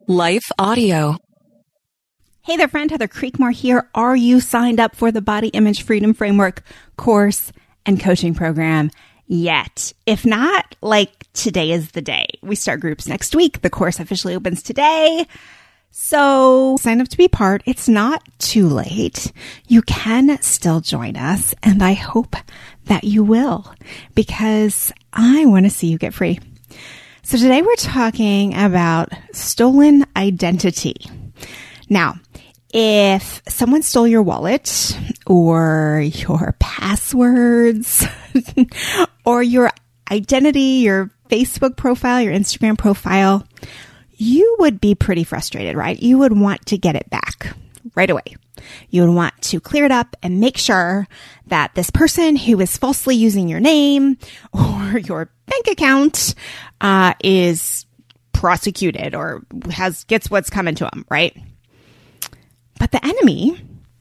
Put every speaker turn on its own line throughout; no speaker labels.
Life Audio.
Hey there, friend. Heather Creekmore here. Are you signed up for the Body Image Freedom Framework course and coaching program yet? If not, today is the day. We start groups next week. The course officially opens today. So sign up to be part. It's not too late. You can still join us, and I hope that you will, because I want to see you get free. So today we're talking about stolen identity. Now, if someone stole your wallet or your passwords or your identity, your Facebook profile, your Instagram profile, you would be pretty frustrated, right? You would want to get it back right away. You would want to clear it up and make sure that this person who is falsely using your name or your bank account is prosecuted or gets what's coming to them, right? But the enemy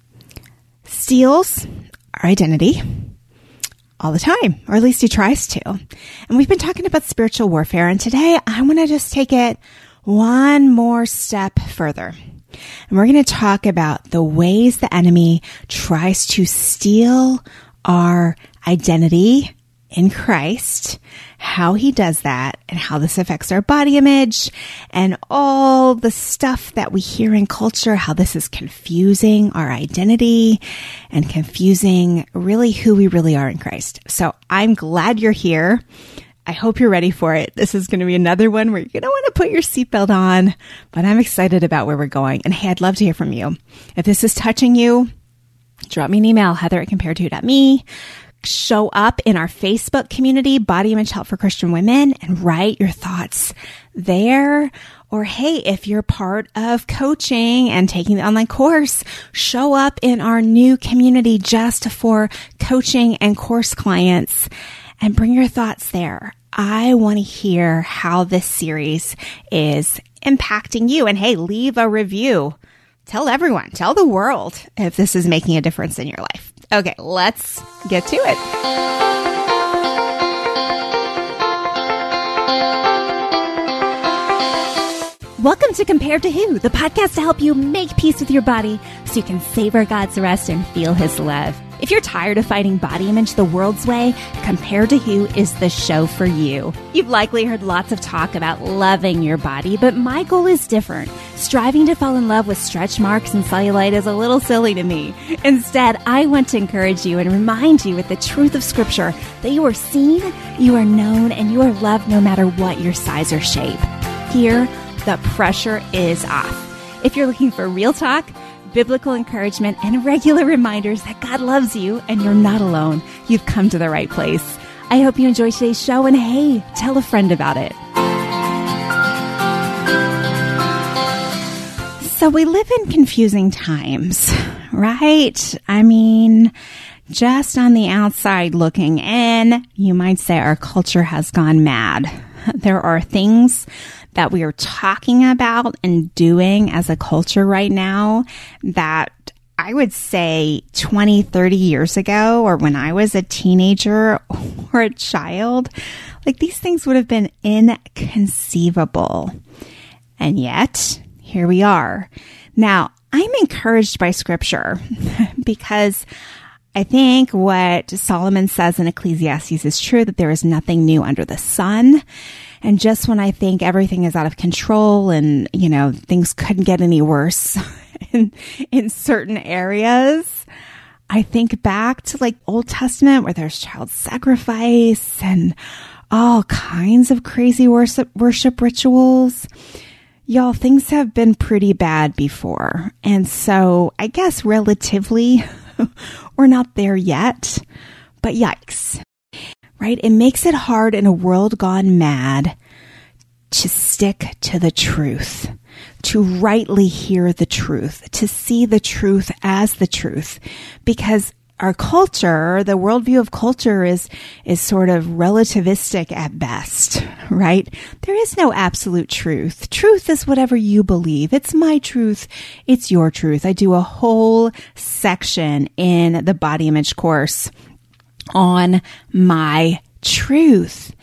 steals our identity all the time, or at least he tries to. And we've been talking about spiritual warfare, and today I want to just take it one more step further. And we're going to talk about the ways the enemy tries to steal our identity in Christ, how he does that, and how this affects our body image, and all the stuff that we hear in culture, how this is confusing our identity and confusing really who we really are in Christ. So I'm glad you're here. I hope you're ready for it. This is going to be another one where you're going to want to put your seatbelt on, but I'm excited about where we're going. And hey, I'd love to hear from you. If this is touching you, drop me an email, heather@comparedto.me. Show up in our Facebook community, Body Image Help for Christian Women, and write your thoughts there. Or hey, if you're part of coaching and taking the online course, show up in our new community just for coaching and course clients and bring your thoughts there. I want to hear how this series is impacting you. And hey, leave a review. Tell everyone, tell the world if this is making a difference in your life. Okay, let's get to it. Welcome to Compared to Who, the podcast to help you make peace with your body so you can savor God's rest and feel his love. If you're tired of fighting body image the world's way, Compared to Who is the show for you. You've likely heard lots of talk about loving your body, but my goal is different. Striving to fall in love with stretch marks and cellulite is a little silly to me. Instead, I want to encourage you and remind you with the truth of Scripture that you are seen, you are known, and you are loved no matter what your size or shape. Here, the pressure is off. If you're looking for real talk, biblical encouragement, and regular reminders that God loves you and you're not alone, you've come to the right place. I hope you enjoy today's show, and hey, tell a friend about it. So we live in confusing times, right? I mean, just on the outside looking in, you might say our culture has gone mad. There are things that we are talking about and doing as a culture right now that I would say 20, 30 years ago, or when I was a teenager or a child, these things would have been inconceivable. And yet, here we are. Now, I'm encouraged by Scripture because I think what Solomon says in Ecclesiastes is true, that there is nothing new under the sun. And just when I think everything is out of control and, things couldn't get any worse in certain areas, I think back to Old Testament where there's child sacrifice and all kinds of crazy worship rituals. Y'all, things have been pretty bad before. And so I guess relatively we're not there yet, but yikes. Right? It makes it hard in a world gone mad to stick to the truth, to rightly hear the truth, to see the truth as the truth, because our culture, the worldview of culture is sort of relativistic at best, right? There is no absolute truth. Truth is whatever you believe. It's my truth. It's your truth. I do a whole section in the body image course on my truth.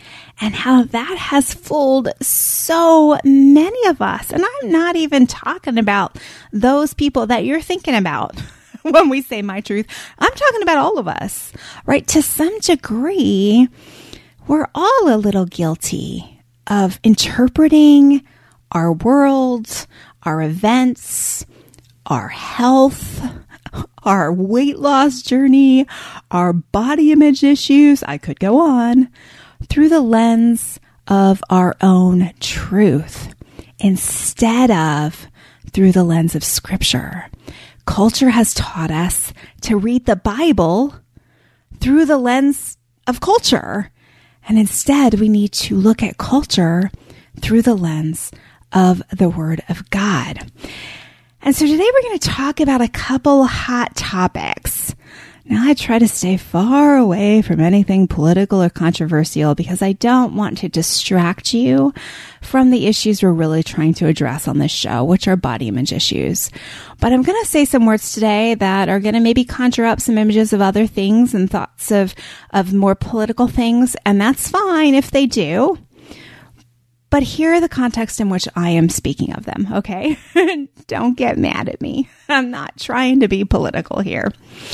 and how that has fooled so many of us. And I'm not even talking about those people that you're thinking about when we say my truth. I'm talking about all of us, right? To some degree, we're all a little guilty of interpreting our world, our events, our health, our weight loss journey, our body image issues, I could go on, through the lens of our own truth instead of through the lens of Scripture. Culture has taught us to read the Bible through the lens of culture. And instead, we need to look at culture through the lens of the Word of God. And so today we're going to talk about a couple hot topics. Now, I try to stay far away from anything political or controversial because I don't want to distract you from the issues we're really trying to address on this show, which are body image issues. But I'm going to say some words today that are going to maybe conjure up some images of other things and thoughts of more political things, and that's fine if they do. But here are the context in which I am speaking of them, okay? Don't get mad at me. I'm not trying to be political here.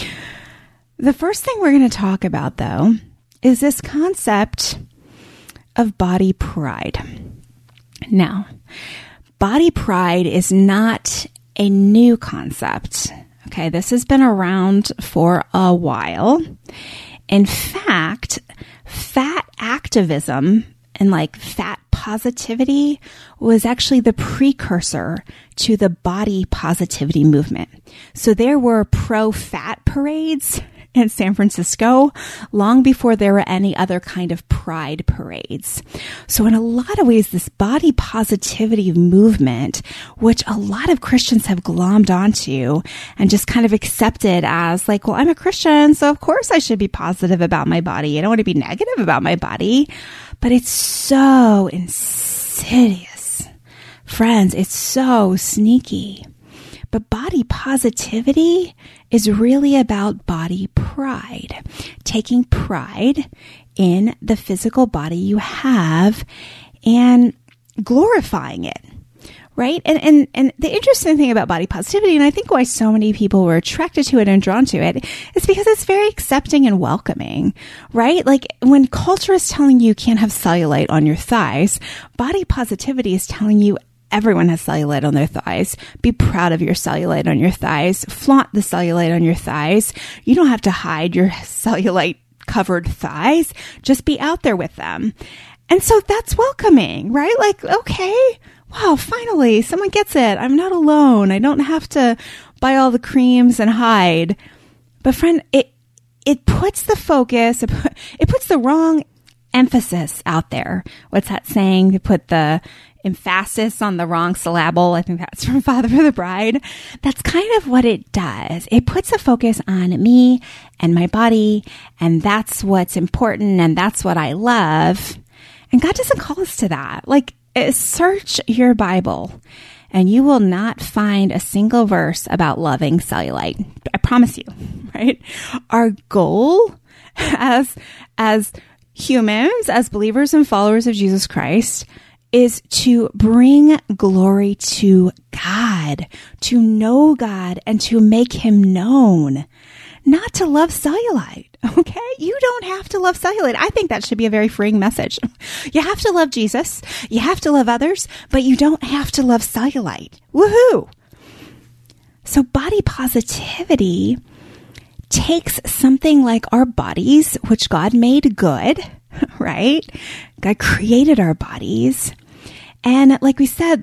The first thing we're going to talk about, though, is this concept of body pride. Now, body pride is not a new concept, okay? This has been around for a while. In fact, fat activism and fat positivity was actually the precursor to the body positivity movement. So there were pro-fat parades in San Francisco long before there were any other kind of pride parades. So in a lot of ways, this body positivity movement, which a lot of Christians have glommed onto and just kind of accepted as well, I'm a Christian, so of course I should be positive about my body. I don't want to be negative about my body. But it's so insidious. Friends, it's so sneaky. But body positivity is really about body pride, taking pride in the physical body you have and glorifying it, right? And the interesting thing about body positivity, and I think why so many people were attracted to it and drawn to it, is because it's very accepting and welcoming, right? When culture is telling you can't have cellulite on your thighs, body positivity is telling you everyone has cellulite on their thighs. Be proud of your cellulite on your thighs. Flaunt the cellulite on your thighs. You don't have to hide your cellulite covered thighs. Just be out there with them. And so that's welcoming, right? Okay, wow, finally someone gets it. I'm not alone. I don't have to buy all the creams and hide. But friend, it puts the focus, it puts the wrong emphasis out there. What's that saying? To put the emphasis on the wrong syllable. I think that's from Father of the Bride. That's kind of what it does. It puts a focus on me and my body, and that's what's important, and that's what I love. And God doesn't call us to that. Search your Bible, and you will not find a single verse about loving cellulite. I promise you, right? Our goal as humans, as believers and followers of Jesus Christ, is to bring glory to God, to know God, and to make Him known, not to love cellulite, okay? You don't have to love cellulite. I think that should be a very freeing message. You have to love Jesus, you have to love others, but you don't have to love cellulite. Woohoo! So body positivity takes something like our bodies, which God made good, right? God created our bodies. And like we said,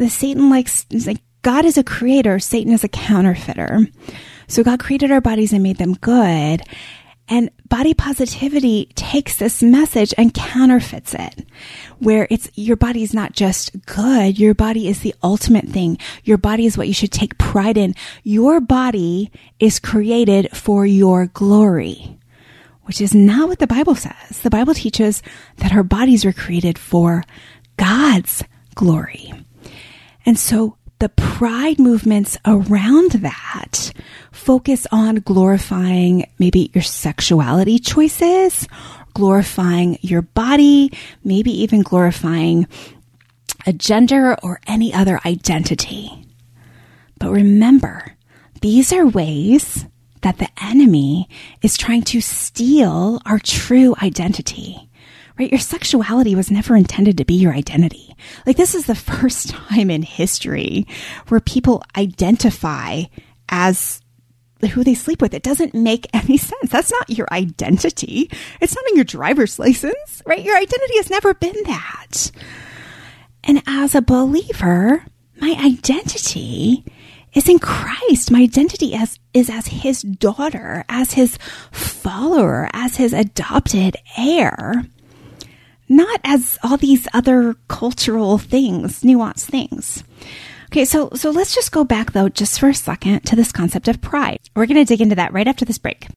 God is a creator, Satan is a counterfeiter. So God created our bodies and made them good. And body positivity takes this message and counterfeits it, where your body is not just good, your body is the ultimate thing. Your body is what you should take pride in. Your body is created for your glory, which is not what the Bible says. The Bible teaches that our bodies were created for God's glory. And so the pride movements around that focus on glorifying maybe your sexuality choices, glorifying your body, maybe even glorifying a gender or any other identity. But remember, these are ways that the enemy is trying to steal our true identity, right? Your sexuality was never intended to be your identity. Like, this is the first time in history where people identify as who they sleep with. It doesn't make any sense. That's not your identity. It's not on your driver's license, right? Your identity has never been that. And as a believer, my identity is in Christ. My identity is as his daughter, as his follower, as his adopted heir, not as all these other cultural things, nuanced things. Okay, so let's just go back, though, just for a second to this concept of pride. We're going to dig into that right after this break.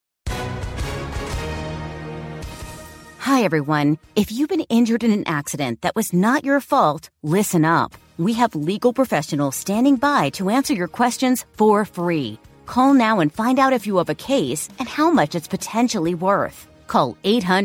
Hi, everyone. If you've been injured in an accident that was not your fault, listen up. We have legal professionals standing by to answer your questions for free. Call now and find out if you have a case and how much it's potentially worth. Call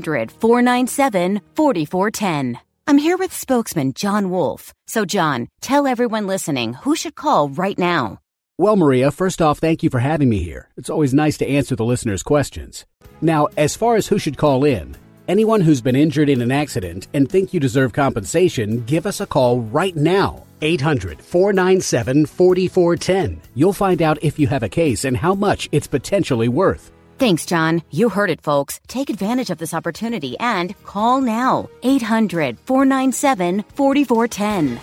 800-497-4410. I'm here with spokesman John Wolf. So, John, tell everyone listening who should call right now.
Well, Maria, first off, thank you for having me here. It's always nice to answer the listeners' questions. Now, as far as who should call in, anyone who's been injured in an accident and think you deserve compensation, give us a call right now. 800-497-4410. You'll find out if you have a case and how much it's potentially worth.
Thanks, John. You heard it, folks. Take advantage of this opportunity and call now. 800-497-4410.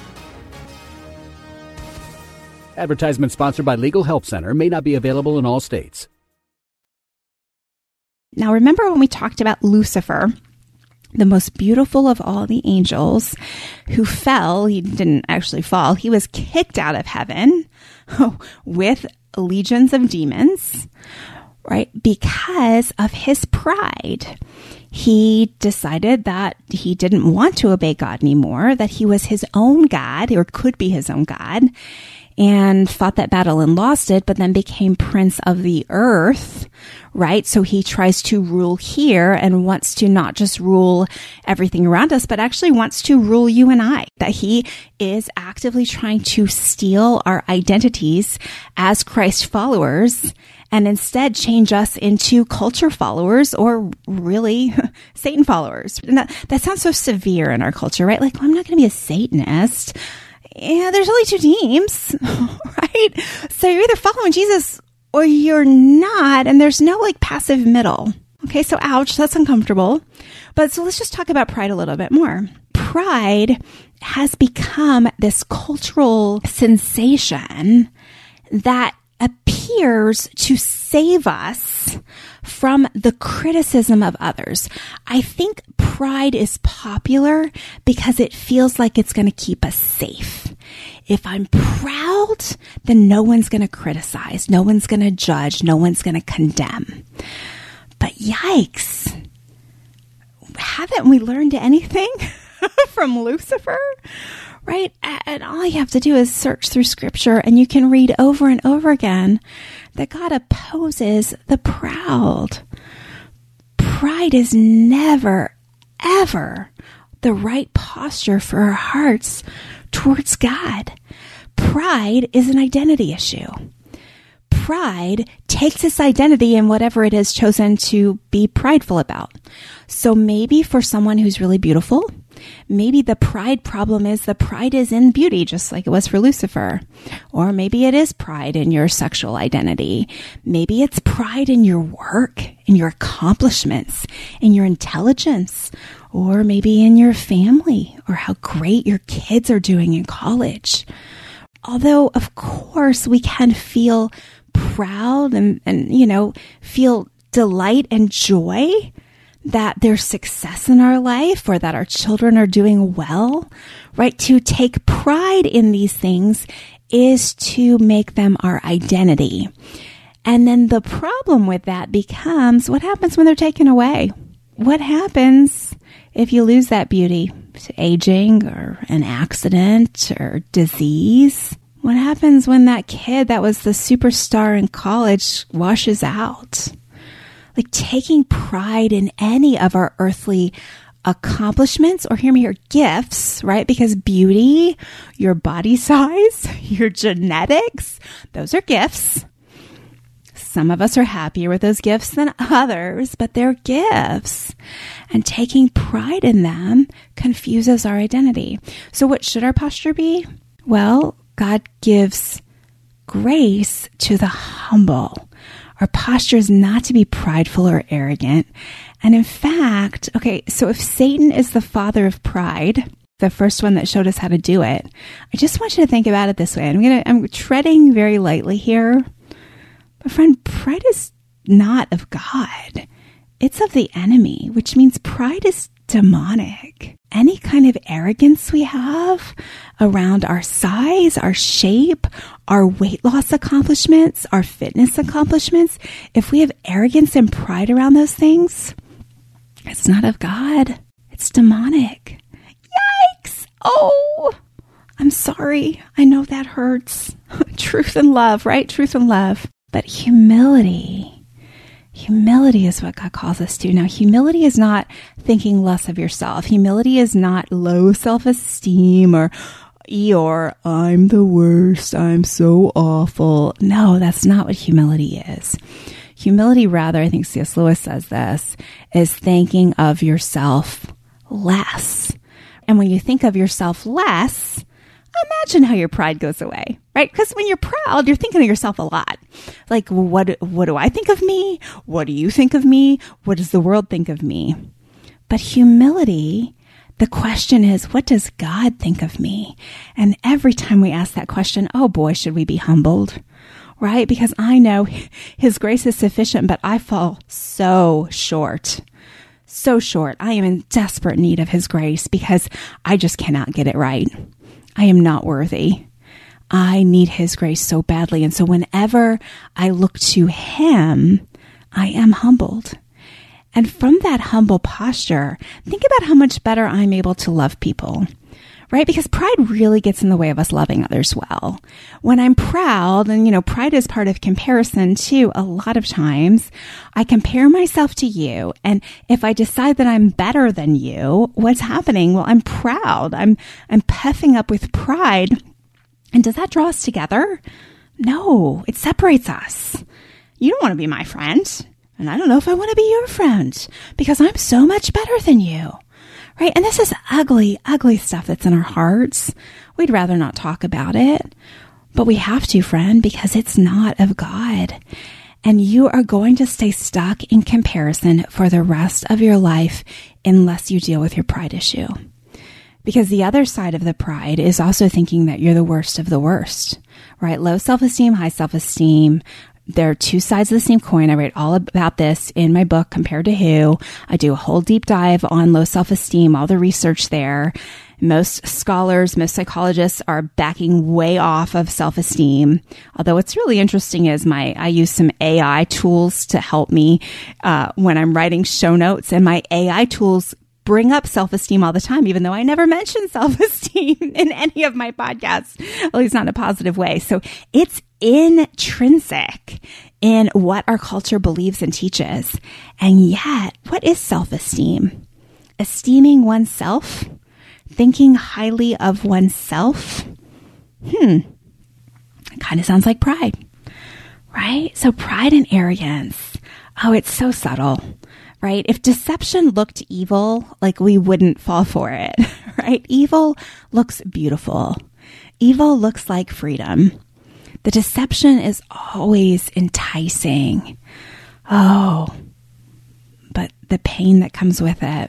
Advertisement sponsored by Legal Help Center. May not be available in all states.
Now, remember when we talked about Lucifer, the most beautiful of all the angels who fell? He didn't actually fall. He was kicked out of heaven with legions of demons, right? Because of his pride. He decided that he didn't want to obey God anymore, that he was his own God, or could be his own God, and fought that battle and lost it, but then became prince of the earth, right? So he tries to rule here and wants to not just rule everything around us, but actually wants to rule you and I. That he is actively trying to steal our identities as Christ followers and instead change us into culture followers, or really Satan followers. And that sounds so severe in our culture, right? Like, well, I'm not going to be a Satanist. Yeah, there's only two teams, right? So you're either following Jesus or you're not, and there's no like passive middle. Okay, so ouch, that's uncomfortable. But so let's just talk about pride a little bit more. Pride has become this cultural sensation that appears to save us from the criticism of others. I think pride is popular because it feels like it's going to keep us safe. If I'm proud, then no one's going to criticize, no one's going to judge, no one's going to condemn. But yikes, haven't we learned anything from Lucifer? Right? And all you have to do is search through scripture and you can read over and over again that God opposes the proud. Pride is never, ever the right posture for our hearts towards God. Pride is an identity issue. Pride takes its identity in whatever it is chosen to be prideful about. So maybe for someone who's really beautiful, maybe the pride problem is the pride is in beauty, just like it was for Lucifer. Or maybe it is pride in your sexual identity. Maybe it's pride in your work, in your accomplishments, in your intelligence, or maybe in your family, or how great your kids are doing in college. Although, of course, we can feel proud and feel delight and joy that there's success in our life or that our children are doing well, right? To take pride in these things is to make them our identity. And then the problem with that becomes, what happens when they're taken away? What happens if you lose that beauty to aging or an accident or disease? What happens when that kid that was the superstar in college washes out? like taking pride in any of our earthly accomplishments, or hear me here, gifts, right? Because beauty, your body size, your genetics, those are gifts. Some of us are happier with those gifts than others, but they're gifts. And taking pride in them confuses our identity. So what should our posture be? Well, God gives grace to the humble. Our posture is not to be prideful or arrogant. And in fact, okay, so if Satan is the father of pride, the first one that showed us how to do it, I just want you to think about it this way. I'm treading very lightly here. But friend, pride is not of God. It's of the enemy, which means pride is demonic. Any kind of arrogance we have around our size, our shape, our weight loss accomplishments, our fitness accomplishments, if we have arrogance and pride around those things, it's not of God. It's demonic. Yikes! Oh, I'm sorry. I know that hurts. Truth and love, right? Truth and love. But humility is what God calls us to. Now, humility is not thinking less of yourself. Humility is not low self-esteem or I'm the worst, I'm so awful. No, that's not what humility is. Humility, rather, I think C.S. Lewis says this, is thinking of yourself less. And when you think of yourself less, imagine how your pride goes away, right? Because when you're proud, you're thinking of yourself a lot. Like, what do I think of me? What do you think of me? What does the world think of me? But humility, the question is, what does God think of me? And every time we ask that question, oh boy, should we be humbled, right? Because I know His grace is sufficient, but I fall so short. So short. I am in desperate need of His grace because I just cannot get it right. I am not worthy. I need His grace so badly. And so whenever I look to Him, I am humbled. And from that humble posture, think about how much better I'm able to love people, right? Because pride really gets in the way of us loving others well. When I'm proud, and pride is part of comparison too, a lot of times, I compare myself to you. And if I decide that I'm better than you, what's happening? Well, I'm proud. I'm puffing up with pride. And does that draw us together? No, it separates us. You don't want to be my friend. And I don't know if I want to be your friend because I'm so much better than you. Right? And this is ugly, ugly stuff that's in our hearts. We'd rather not talk about it, but we have to, friend, because it's not of God. And you are going to stay stuck in comparison for the rest of your life unless you deal with your pride issue. Because the other side of the pride is also thinking that you're the worst of the worst, right? Low self-esteem, high self-esteem. They're two sides of the same coin. I write all about this in my book, Compared to Who. I do a whole deep dive on low self-esteem, all the research there. Most scholars, most psychologists are backing way off of self-esteem. Although what's really interesting is I use some AI tools to help me when I'm writing show notes, and my AI tools bring up self-esteem all the time, even though I never mention self-esteem in any of my podcasts, at least not in a positive way. So it's intrinsic in what our culture believes and teaches. And yet, what is self-esteem? Esteeming oneself? Thinking highly of oneself? It kind of sounds like pride, right? So pride and arrogance. Oh, it's so subtle. Right? If deception looked evil, like we wouldn't fall for it, right? Evil looks beautiful. Evil looks like freedom. The deception is always enticing. Oh, but the pain that comes with it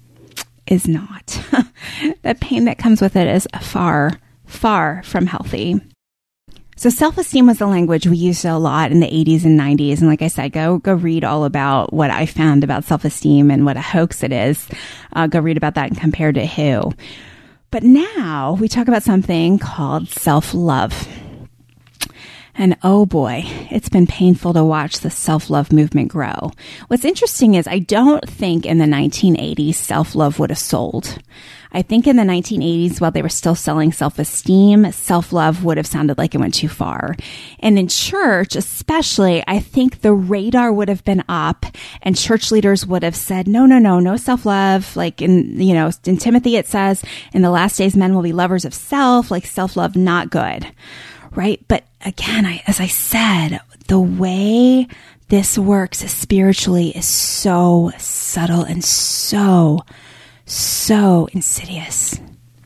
is not. The pain that comes with it is far, far from healthy. So self-esteem was the language we used a lot in the 80s and 90s. And like I said, go read all about what I found about self-esteem and what a hoax it is. Go read about that and Compared to Who. But now we talk about something called self-love. And oh boy, it's been painful to watch the self-love movement grow. What's interesting is I don't think in the 1980s self-love would have sold. I think in the 1980s, while they were still selling self-esteem, self-love would have sounded like it went too far. And in church, especially, I think the radar would have been up and church leaders would have said, no self-love. Like in Timothy, it says, in the last days, men will be lovers of self, like self-love, not good. Right? But again, as I said, the way this works spiritually is so subtle and so insidious.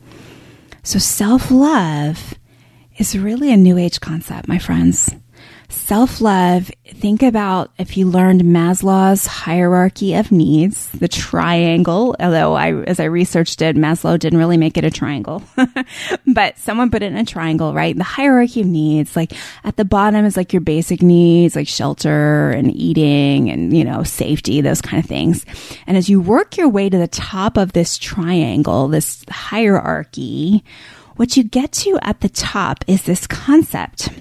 So self-love is really a new age concept, my friends. Self-love, think about if you learned Maslow's hierarchy of needs, the triangle, although as I researched it, Maslow didn't really make it a triangle, but someone put it in a triangle, right? The hierarchy of needs, like at the bottom is like your basic needs, like shelter and eating and, safety, those kind of things. And as you work your way to the top of this triangle, this hierarchy, what you get to at the top is this concept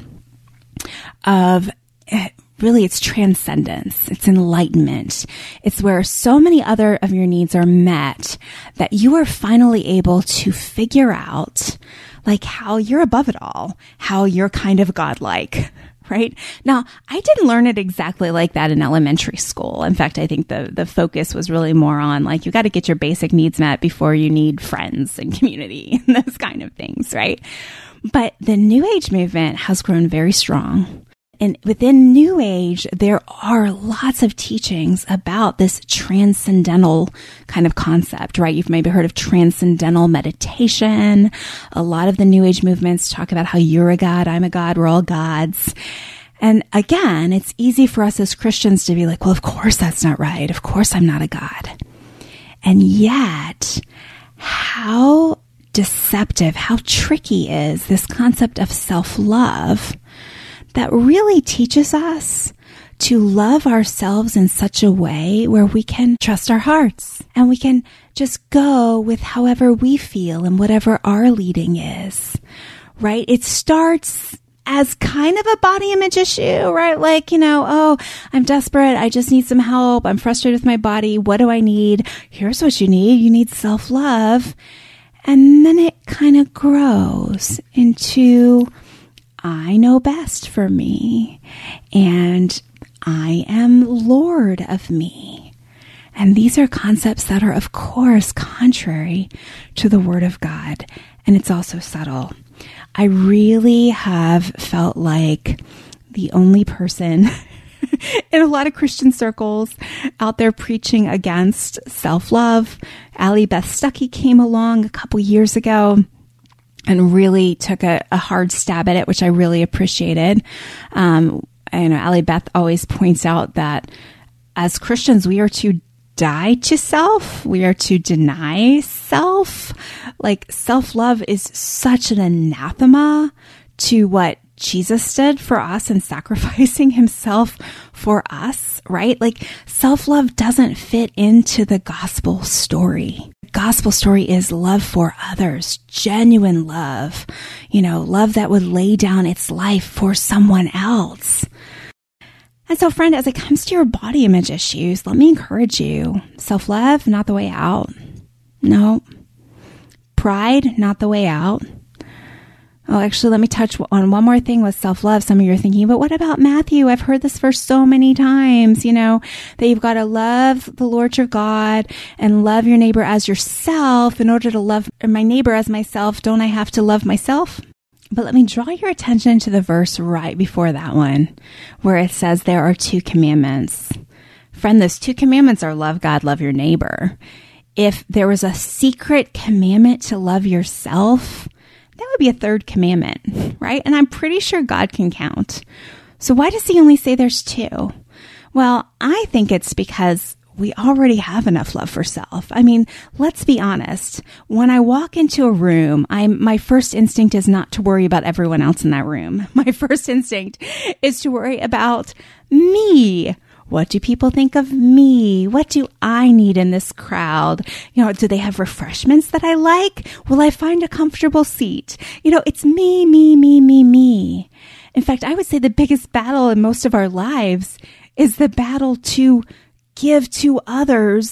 of really it's transcendence, it's enlightenment. It's where so many other of your needs are met that you are finally able to figure out like how you're above it all, how you're kind of godlike, right? Now, I didn't learn it exactly like that in elementary school. In fact, I think the focus was really more on like, you got to get your basic needs met before you need friends and community and those kind of things, right? But the New Age movement has grown very strong. And within New Age, there are lots of teachings about this transcendental kind of concept, right? You've maybe heard of transcendental meditation. A lot of the New Age movements talk about how you're a god, I'm a god, we're all gods. And again, it's easy for us as Christians to be like, well, of course that's not right. Of course I'm not a god. And yet, how deceptive, how tricky is this concept of self-love that really teaches us to love ourselves in such a way where we can trust our hearts and we can just go with however we feel and whatever our leading is, right? It starts as kind of a body image issue, right? Like, oh, I'm desperate. I just need some help. I'm frustrated with my body. What do I need? Here's what you need. You need self-love. And then it kind of grows into, I know best for me, and I am Lord of me. And these are concepts that are, of course, contrary to the Word of God. And it's also subtle. I really have felt like the only person in a lot of Christian circles out there preaching against self-love. Allie Beth Stuckey came along a couple years ago and really took a hard stab at it, which I really appreciated. Allie Beth always points out that as Christians, we are to die to self. We are to deny self. Like self-love is such an anathema to what Jesus did for us and sacrificing himself for us, right? Like self-love doesn't fit into the gospel story. The gospel story is love for others, genuine love, love that would lay down its life for someone else. And so, friend, as it comes to your body image issues, let me encourage you. Self-love, not the way out. No. Pride, not the way out. Oh, actually, let me touch on one more thing with self-love. Some of you are thinking, but what about Matthew? I've heard this verse so many times, that you've got to love the Lord your God and love your neighbor as yourself. In order to love my neighbor as myself, don't I have to love myself? But let me draw your attention to the verse right before that one, where it says there are 2 commandments. Friend, those 2 commandments are love God, love your neighbor. If there was a secret commandment to love yourself, that would be a 3rd commandment, right? And I'm pretty sure God can count. So why does he only say there's 2? Well, I think it's because we already have enough love for self. I mean, let's be honest. When I walk into a room, my first instinct is not to worry about everyone else in that room. My first instinct is to worry about me. What do people think of me? What do I need in this crowd? Do they have refreshments that I like? Will I find a comfortable seat? It's me, me, me, me, me. In fact, I would say the biggest battle in most of our lives is the battle to give to others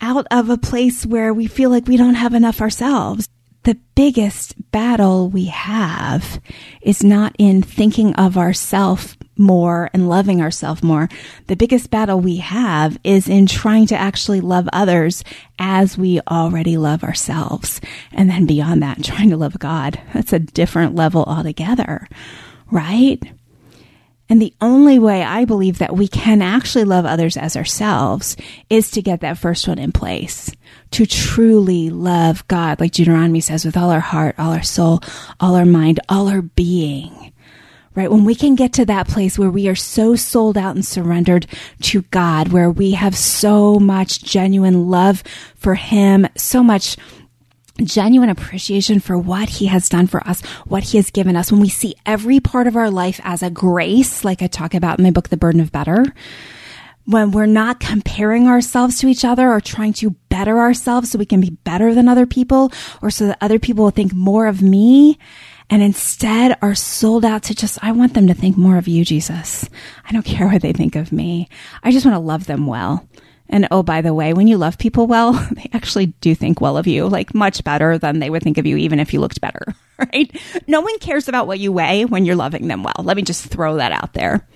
out of a place where we feel like we don't have enough ourselves. The biggest battle we have is not in thinking of ourselves more and loving ourselves more. The biggest battle we have is in trying to actually love others as we already love ourselves. And then beyond that, trying to love God. That's a different level altogether, right? And the only way I believe that we can actually love others as ourselves is to get that first one in place, to truly love God, like Deuteronomy says, with all our heart, all our soul, all our mind, all our being, right? When we can get to that place where we are so sold out and surrendered to God, where we have so much genuine love for Him, so much genuine appreciation for what He has done for us, what He has given us, when we see every part of our life as a grace, like I talk about in my book, The Burden of Better, when we're not comparing ourselves to each other or trying to better ourselves so we can be better than other people or so that other people will think more of me, and instead are sold out to just, I want them to think more of you, Jesus. I don't care what they think of me. I just want to love them well. And oh, by the way, when you love people well, they actually do think well of you, like much better than they would think of you, even if you looked better, right? No one cares about what you weigh when you're loving them well. Let me just throw that out there.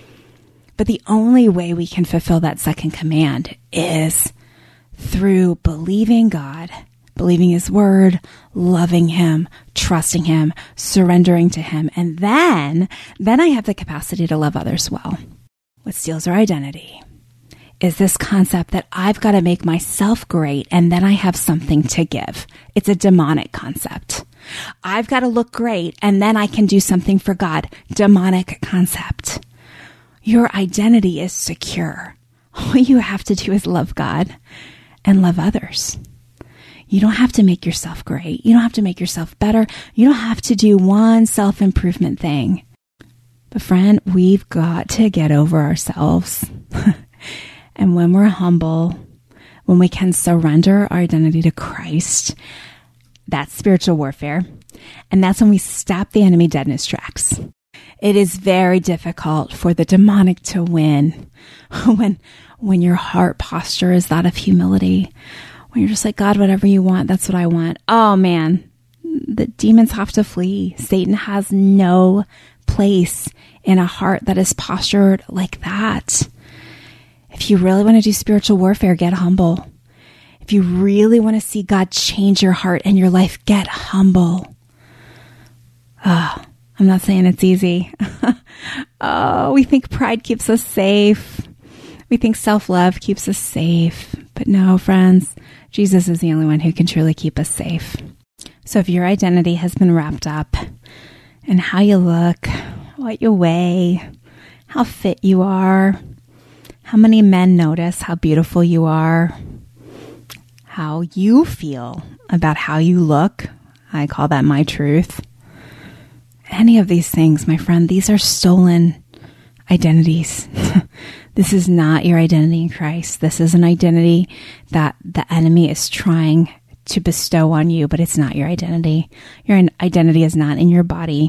But the only way we can fulfill that second command is through believing God, believing His word, loving Him, trusting Him, surrendering to Him. And then I have the capacity to love others well. What steals our identity is this concept that I've got to make myself great and then I have something to give. It's a demonic concept. I've got to look great and then I can do something for God. Demonic concept. Your identity is secure. All you have to do is love God and love others. You don't have to make yourself great. You don't have to make yourself better. You don't have to do one self-improvement thing. But friend, we've got to get over ourselves. And when we're humble, when we can surrender our identity to Christ, that's spiritual warfare. And that's when we stop the enemy dead in his tracks. It is very difficult for the demonic to win when your heart posture is that of humility. When you're just like, God, whatever you want, that's what I want. Oh man, the demons have to flee. Satan has no place in a heart that is postured like that. If you really want to do spiritual warfare, get humble. If you really want to see God change your heart and your life, get humble. I'm not saying it's easy. We think pride keeps us safe. We think self-love keeps us safe. But no, friends, Jesus is the only one who can truly keep us safe. So if your identity has been wrapped up in how you look, what you weigh, how fit you are, how many men notice how beautiful you are, how you feel about how you look, I call that my truth. Any of these things, my friend, these are stolen identities. This is not your identity in Christ. This is an identity that the enemy is trying to bestow on you, but it's not your identity. Your identity is not in your body.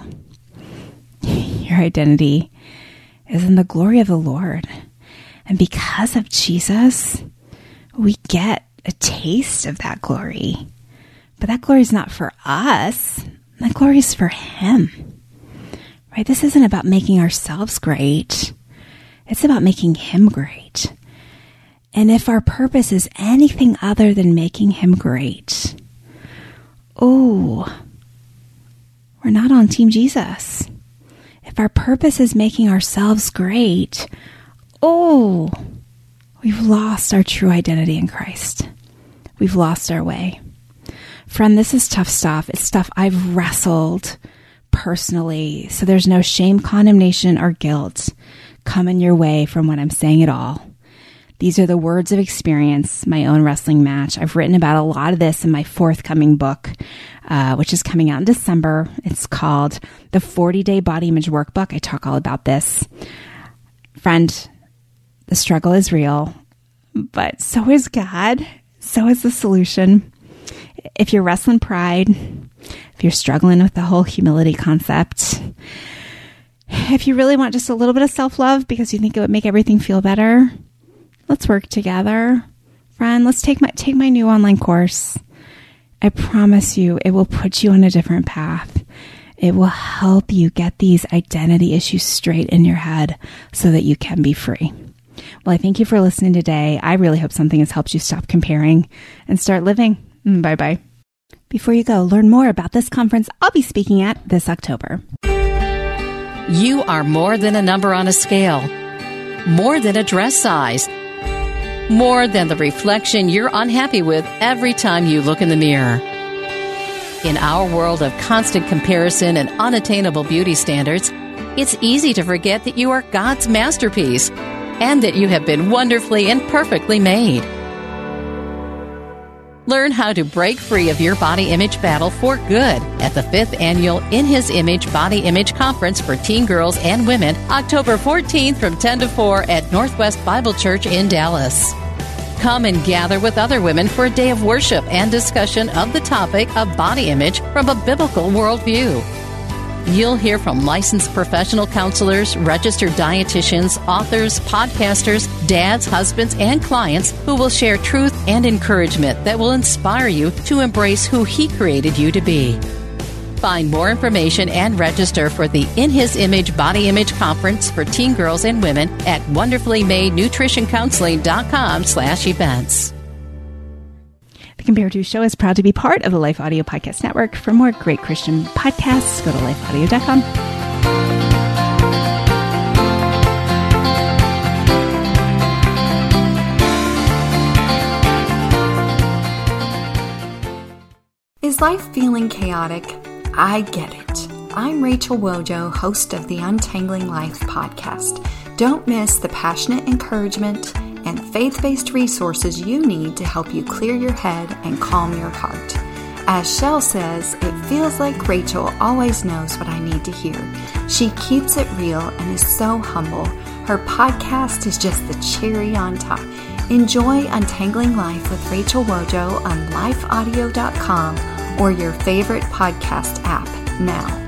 Your identity is in the glory of the Lord. And because of Jesus, we get a taste of that glory. But that glory is not for us. That glory is for Him. Right? This isn't about making ourselves great. It's about making Him great. And if our purpose is anything other than making Him great, we're not on Team Jesus. If our purpose is making ourselves great, we've lost our true identity in Christ. We've lost our way. Friend, this is tough stuff. It's stuff I've wrestled personally. So there's no shame, condemnation, or guilt coming your way from what I'm saying at all. These are the words of experience, my own wrestling match. I've written about a lot of this in my forthcoming book, which is coming out in December. It's called The 40-Day Body Image Workbook. I talk all about this. Friend, the struggle is real, but so is God. So is the solution. If you're wrestling pride, if you're struggling with the whole humility concept, if you really want just a little bit of self-love because you think it would make everything feel better, let's work together. friend, let's take my new online course. I promise you, it will put you on a different path. It will help you get these identity issues straight in your head so that you can be free. Well, I thank you for listening today. I really hope something has helped you stop comparing and start living. Bye-bye. Before you go, learn more about this conference I'll be speaking at this October.
You are more than a number on a scale, more than a dress size, more than the reflection you're unhappy with every time you look in the mirror. In our world of constant comparison and unattainable beauty standards, it's easy to forget that you are God's masterpiece and that you have been wonderfully and perfectly made. Learn how to break free of your body image battle for good at the 5th Annual In His Image Body Image Conference for teen girls and women, October 14th from 10 to 4 at Northwest Bible Church in Dallas. Come and gather with other women for a day of worship and discussion of the topic of body image from a biblical worldview. You'll hear from licensed professional counselors, registered dietitians, authors, podcasters, dads, husbands, and clients who will share truth and encouragement that will inspire you to embrace who He created you to be. Find more information and register for the In His Image Body Image Conference for teen girls and women at wonderfullymadenutritioncounseling.com/events.
The Compared To Show is proud to be part of the Life Audio Podcast Network. For more great Christian podcasts, go to lifeaudio.com.
Is life feeling chaotic? I get it. I'm Rachel Wojo, host of the Untangling Life podcast. Don't miss the passionate encouragement and faith-based resources you need to help you clear your head and calm your heart. As Shell says, it feels like Rachel always knows what I need to hear. She keeps it real and is so humble. Her podcast is just the cherry on top. Enjoy Untangling Life with Rachel Wojo on lifeaudio.com or your favorite podcast app now.